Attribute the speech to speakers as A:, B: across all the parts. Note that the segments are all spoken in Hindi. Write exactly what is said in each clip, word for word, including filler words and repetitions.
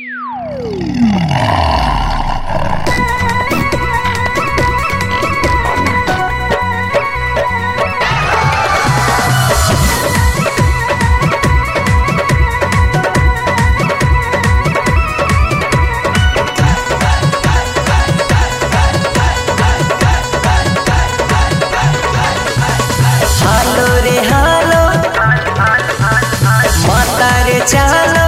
A: चालो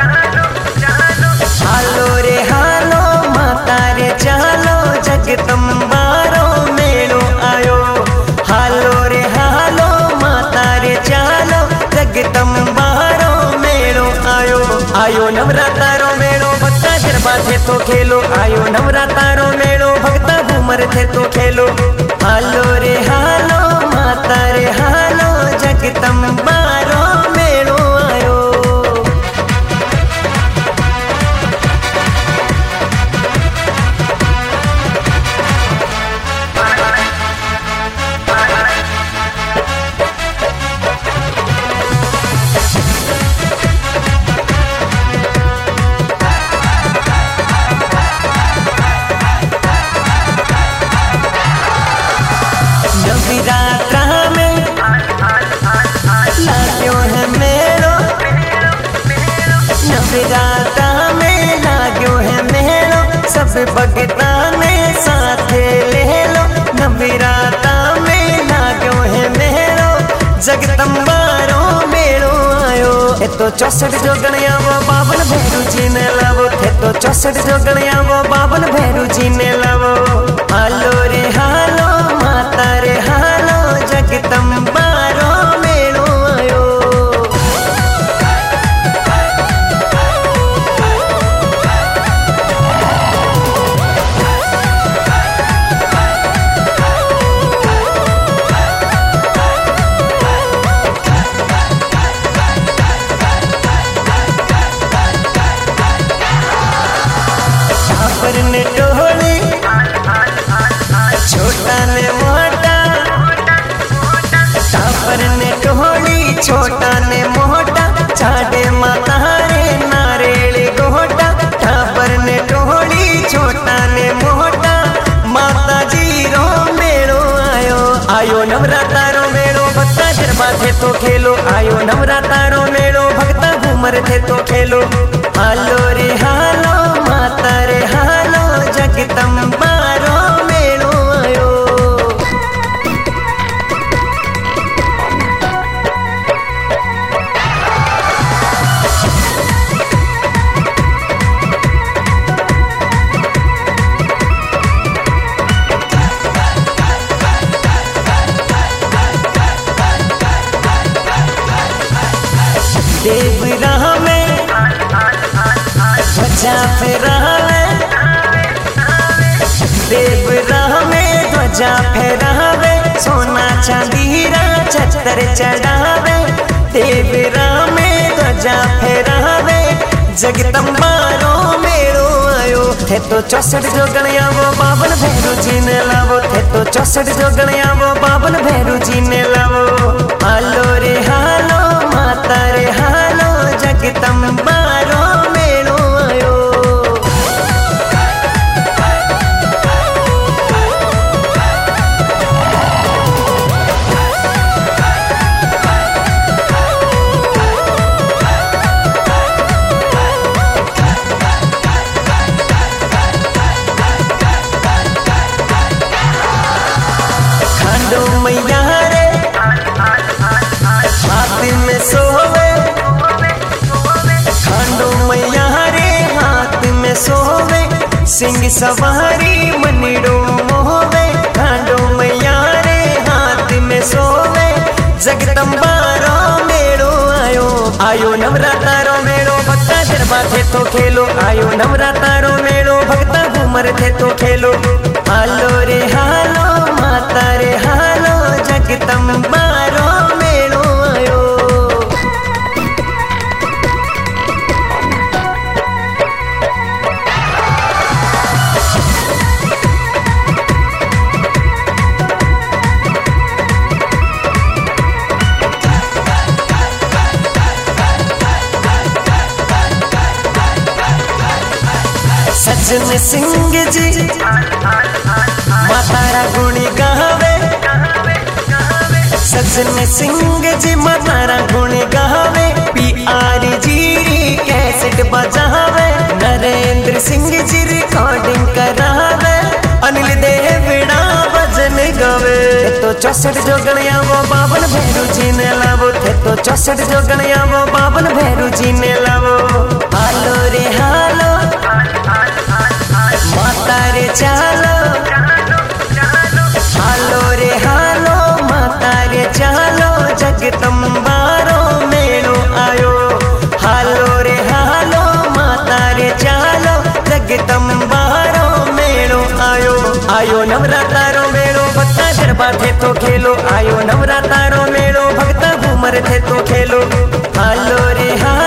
A: हालो रे हालो माता रे चालो जगदम्बारो मेलो आयो। हालो रे हालो माता रे चालो जगदम्बारो मेलो आयो। आयो नवरातारो मेलो भक्ता गरबा थे तो खेलो। आयो नवरातारो मेलो भक्ता घूमर थे तो खेलो। हालो रे हालो माता रे हालो जगदम्बारो मेलो आयो। नवरात्रा में लाग्यो है मेलो। नवरात्रा में लाग्यो है मेलो। सब भगता ने साथ ले लो। नवरात्रा में लाग्यो है मेलो जगदम्बारो मेलो आयो। थे तो चौसठ जोगणिया वो बावन भैरू जी ने लावो। थे तो चौसठ जोगणिया वो बावन भैरू जी ने लावो। हालो रे हालो माता रे हालो जगदम्बारो मेलो आयो। टापर ने टोली छोटा ने मोटा। टापर ने टोली छोटा ने मोटा। चाडे माता रे नारेल गोटा। टापर ने टोली छोटा ने मोटा। माता जी रो मेलो आयो। आयो नवरातारो मेलो भक्ता गरबा थे तो खेलो। आयो नवरातारो मेलो भक्ता घूमर थे तो खेलो। हालो रे हालो माता रे हालो जगदम्बारो मेलो आयो। देवरा में ध्वजा फहरावे। देवरा में ध्वजा फहरावे। सोना चांदीरा छतर चढ़ावे। देवरा में ध्वजा फहरावे जगदम्बारो मेलो आयो। थे तो चौसठ जोगणिया वो बावन भैरू जी ने लावो। थे तो चौसठ जोगणिया वो बावन भैरू जी ने लावो। हालो रे हालो माता रे हालो जगदम्बारो मेलो आयो। खांडो मैया रे हाथ में सोवे। खांडो मैया रे हाथ में सोवे। सिंह सवारी मनीड़ो मोहवे। खांडो मैया रे हाथ में सोवे जगदम्बारो मेलो आयो। आयो नवरातारो मेलो भक्ता गरबा थे तो खेलो। आयो नवरातारो मेलो भक्ता घूमर थे तो खेलो। हालो रे हालो माता रे हालो जगदम्बारो मेलो आयो। सजन सिंह जी मातारा गुणी गावे, सजन सिंह जी मातारा गुणी गावे, पी आर जी कैसेट बजावे, नरेंद्र सिंह जी रिकॉर्डिंग करावे, अनिल देवड़ा भजन गावे। तो चौसठ जो गणिया वो बावन भैरू जी ने लावो, थे तो चौसठ जो गणिया वो बावन भैरू जी ने लावो। हालो रे हालो माता रे चालो, हालो रे हालो माता रे चालो, जगदम्बारो मेलो आयो। हालो रे हालो माता रे चालो, जगदम्बारो मेलो आयो। आयो नवरातारो मेलो भक्ता गरबा थे तो खेलो, आयो नवरातारो मेलो भक्ता घूमर थे तो खेलो। हालो रे हालो